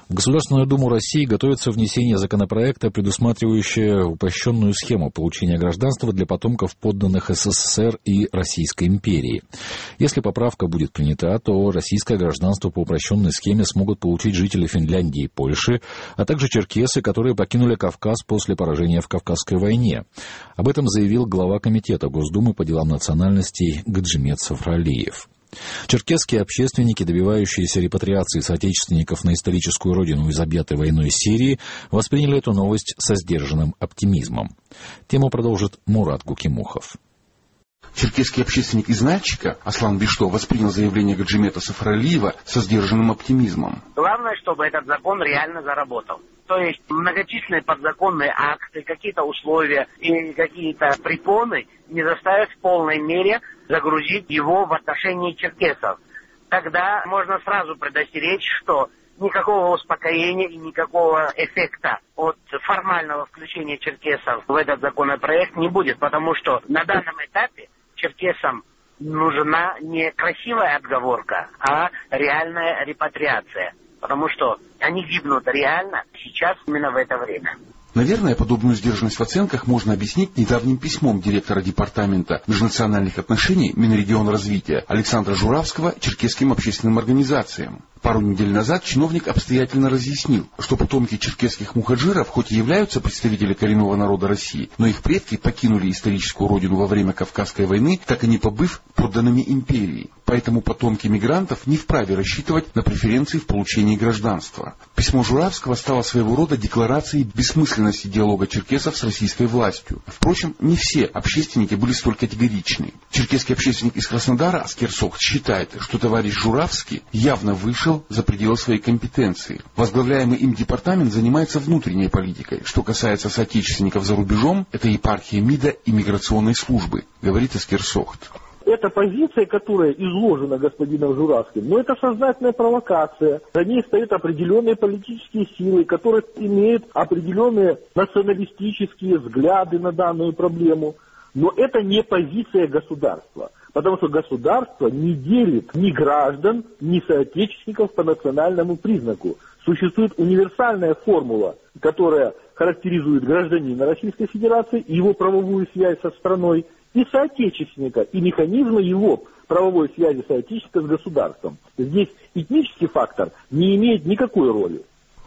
В Государственную Думу России готовится внесение законопроекта, предусматривающего упрощенную схему получения гражданства для потомков подданных СССР и Российской империи. Если поправка будет принята, то российское гражданство по упрощенной схеме смогут получить жители Финляндии и Польши, а также черкесы, которые покинули Кавказ после поражения в Кавказской войне. Об этом заявил глава Комитета Госдумы по делам национальностей Гаджимет Сафралиев. Черкесские общественники, добивающиеся репатриации соотечественников на историческую родину из объятой войной Сирии, восприняли эту новость со сдержанным оптимизмом. Тему продолжит Мурат Гукимухов. Черкесский общественник из Нальчика Аслан Бишто воспринял заявление Гаджимета Сафралиева со сдержанным оптимизмом. Главное, чтобы этот закон реально заработал. То есть многочисленные подзаконные акты, какие-то условия и какие-то препоны не заставят в полной мере загрузить его в отношении черкесов. Тогда можно сразу предостеречь, что никакого успокоения и никакого эффекта от формального включения черкесов в этот законопроект не будет, потому что на данном этапе черкесам нужна не красивая отговорка, а реальная репатриация. Потому что они гибнут реально сейчас, именно в это время. Наверное, подобную сдержанность в оценках можно объяснить недавним письмом директора Департамента межнациональных отношений Минрегионразвития Александра Журавского черкесским общественным организациям. Пару недель назад чиновник обстоятельно разъяснил, что потомки черкесских мухаджиров хоть и являются представителями коренного народа России, но их предки покинули историческую родину во время Кавказской войны, так и не побыв подданными империи. Поэтому потомки мигрантов не вправе рассчитывать на преференции в получении гражданства. Письмо Журавского стало своего рода декларацией бессмысленности диалога черкесов с российской властью. Впрочем, не все общественники были столь категоричны. Черкесский общественник из Краснодара Аскер Сохт считает, что товарищ Журавский явно вышел за пределы своей компетенции. Возглавляемый им департамент занимается внутренней политикой. Что касается соотечественников за рубежом, это епархия МИДа и миграционной службы, говорит Аскер Сохт. Эта позиция, которая изложена господином Журавским, но это сознательная провокация. За ней стоят определенные политические силы, которые имеют определенные националистические взгляды на данную проблему. Но это не позиция государства. Потому что государство не делит ни граждан, ни соотечественников по национальному признаку. Существует универсальная формула, которая характеризует гражданина Российской Федерации и его правовую связь со страной, и соотечественника, и механизмы его правовой связи соотечественника с государством. Здесь этнический фактор не имеет никакой роли.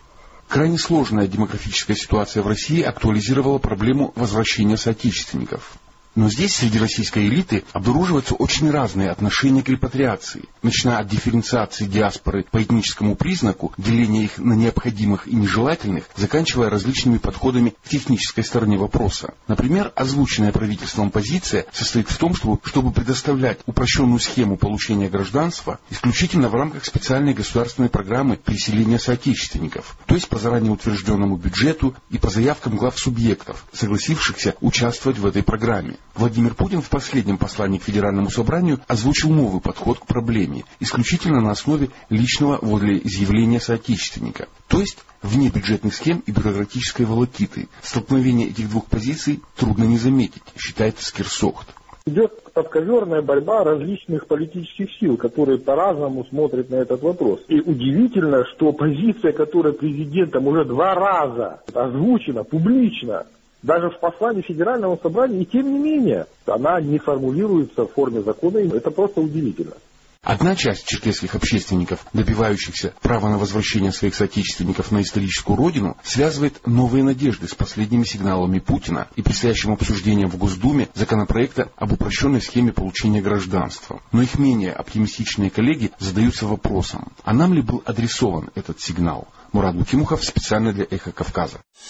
Крайне сложная демографическая ситуация в России актуализировала проблему возвращения соотечественников. Но здесь среди российской элиты обнаруживаются очень разные отношения к репатриации, начиная от дифференциации диаспоры по этническому признаку, деления их на необходимых и нежелательных, заканчивая различными подходами к технической стороне вопроса. Например, озвученная правительством позиция состоит в том, чтобы предоставлять упрощенную схему получения гражданства исключительно в рамках специальной государственной программы переселения соотечественников, то есть по заранее утвержденному бюджету и по заявкам глав субъектов, согласившихся участвовать в этой программе. Владимир Путин в последнем послании к Федеральному собранию озвучил новый подход к проблеме, исключительно на основе личного волеизъявления соотечественника, то есть вне бюджетных схем и бюрократической волокиты. Столкновение этих двух позиций трудно не заметить, считает Аскер Сохт. Идет подковерная борьба различных политических сил, которые по-разному смотрят на этот вопрос. И удивительно, что позиция, которая президентом уже 2 раза озвучена публично, даже в послании Федерального собрания, и тем не менее, она не формулируется в форме закона, и это просто удивительно. Одна часть черкесских общественников, добивающихся права на возвращение своих соотечественников на историческую родину, связывает новые надежды с последними сигналами Путина и предстоящим обсуждением в Госдуме законопроекта об упрощенной схеме получения гражданства. Но их менее оптимистичные коллеги задаются вопросом, а нам ли был адресован этот сигнал? Мурат Гукимухов специально для «Эхо Кавказа».